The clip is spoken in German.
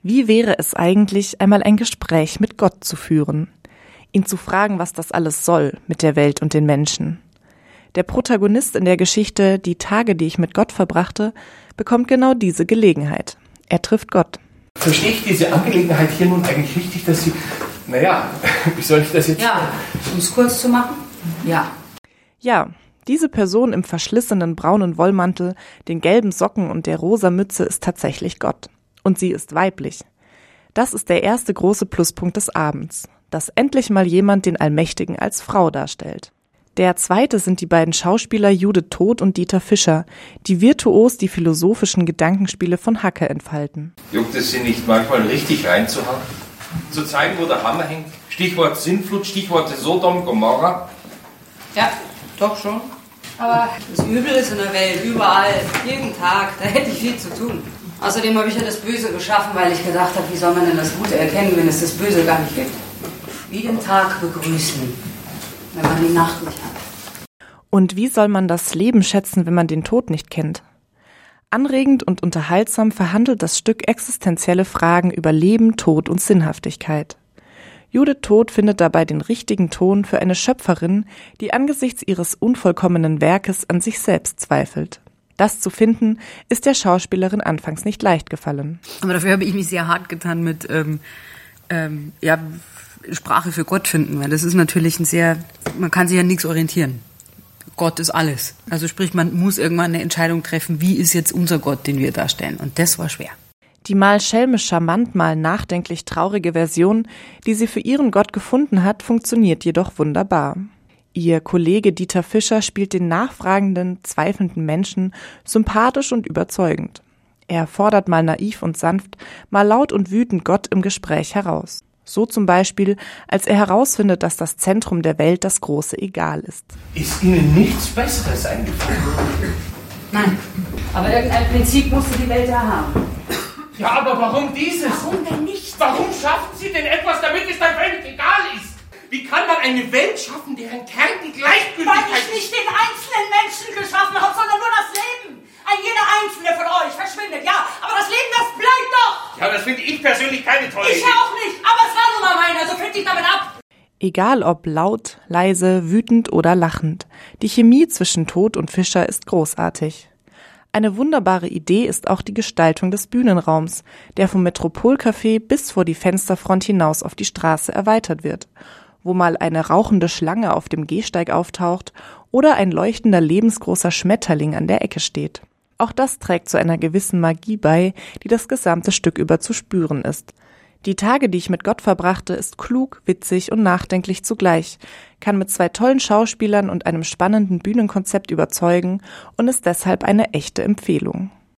Wie wäre es eigentlich, einmal ein Gespräch mit Gott zu führen? Ihn zu fragen, was das alles soll mit der Welt und den Menschen. Der Protagonist in der Geschichte Die Tage, die ich mit Gott verbrachte, bekommt genau diese Gelegenheit. Er trifft Gott. Verstehe ich diese Angelegenheit hier nun eigentlich richtig, dass Sie, wie soll ich das jetzt... Ja, um es kurz zu machen, ja. Ja, diese Person im verschlissenen braunen Wollmantel, den gelben Socken und der rosa Mütze ist tatsächlich Gott. Und sie ist weiblich. Das ist der erste große Pluspunkt des Abends, dass endlich mal jemand den Allmächtigen als Frau darstellt. Der zweite sind die beiden Schauspieler Judith Todt und Dieter Fischer, die virtuos die philosophischen Gedankenspiele von Hacke entfalten. Juckt es Sie nicht manchmal richtig reinzuhauen? Zu zeigen, wo der Hammer hängt? Stichwort Sintflut, Stichworte Sodom, Gomorra? Ja, doch schon. Aber das Übel ist in der Welt, überall, jeden Tag, da hätte ich viel zu tun. Außerdem habe ich ja das Böse geschaffen, weil ich gedacht habe, wie soll man denn das Gute erkennen, wenn es das Böse gar nicht gibt? Wie den Tag begrüßen, wenn man die Nacht nicht hat. Und wie soll man das Leben schätzen, wenn man den Tod nicht kennt? Anregend und unterhaltsam verhandelt das Stück existenzielle Fragen über Leben, Tod und Sinnhaftigkeit. Judith Todt findet dabei den richtigen Ton für eine Schöpferin, die angesichts ihres unvollkommenen Werkes an sich selbst zweifelt. Das zu finden, ist der Schauspielerin anfangs nicht leicht gefallen. Aber dafür habe ich mich sehr hart getan mit Sprache für Gott finden, weil das ist natürlich man kann sich an nichts orientieren. Gott ist alles. Also sprich, man muss irgendwann eine Entscheidung treffen, wie ist jetzt unser Gott, den wir darstellen. Und das war schwer. Die mal schelmisch charmant, mal nachdenklich traurige Version, die sie für ihren Gott gefunden hat, funktioniert jedoch wunderbar. Ihr Kollege Dieter Fischer spielt den nachfragenden, zweifelnden Menschen sympathisch und überzeugend. Er fordert mal naiv und sanft, mal laut und wütend Gott im Gespräch heraus. So zum Beispiel, als er herausfindet, dass das Zentrum der Welt das große Egal ist. Ist Ihnen nichts Besseres eingefallen? Nein, aber irgendein Prinzip musste die Welt ja haben. Ja, aber warum dieses? Warum denn nicht? Warum schaffen Sie denn etwas, damit es dann völlig egal ist? Wie kann man eine Welt schaffen, deren Kern die Gleichgültigkeit... Weil ich nicht den einzelnen Menschen geschaffen habe, sondern nur das Leben. Jeder einzelne von euch verschwindet, ja, aber das Leben, das bleibt doch. Ja, das finde ich persönlich keine tolle Idee. Ich auch nicht, aber es war nun mal meiner, so find ich damit ab. Egal ob laut, leise, wütend oder lachend, die Chemie zwischen Todt und Fischer ist großartig. Eine wunderbare Idee ist auch die Gestaltung des Bühnenraums, der vom Metropolcafé bis vor die Fensterfront hinaus auf die Straße erweitert wird, wo mal eine rauchende Schlange auf dem Gehsteig auftaucht oder ein leuchtender lebensgroßer Schmetterling an der Ecke steht. Auch das trägt zu einer gewissen Magie bei, die das gesamte Stück über zu spüren ist. Die Tage, die ich mit Gott verbrachte, ist klug, witzig und nachdenklich zugleich, kann mit 2 tollen Schauspielern und einem spannenden Bühnenkonzept überzeugen und ist deshalb eine echte Empfehlung.